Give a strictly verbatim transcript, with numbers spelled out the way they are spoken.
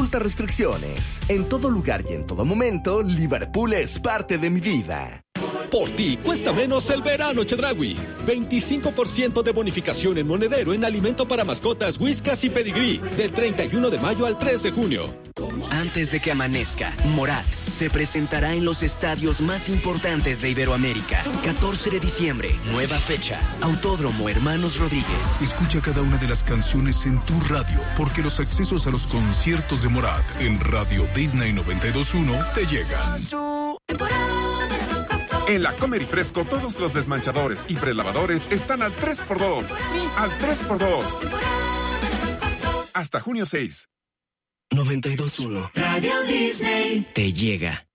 Consulta restricciones. En todo lugar y en todo momento, Liverpool es parte de mi vida. Por ti cuesta menos el verano Chedraui. veinticinco por ciento de bonificación en monedero en alimento para mascotas Whiskas y Pedigrí. Del treinta y uno de mayo al tres de junio. Antes de que amanezca, Morat se presentará en los estadios más importantes de Iberoamérica. catorce de diciembre, nueva fecha. Autódromo Hermanos Rodríguez. Escucha cada una de las canciones en tu radio, porque los accesos a los conciertos de Morat en Radio Disney noventa y dos punto uno te llegan. En la Comer y Fresco, todos los desmanchadores y prelavadores están al tres por dos. Sí, al tres por dos. Hasta junio seis. noventa y dos punto uno. Radio Disney te llega.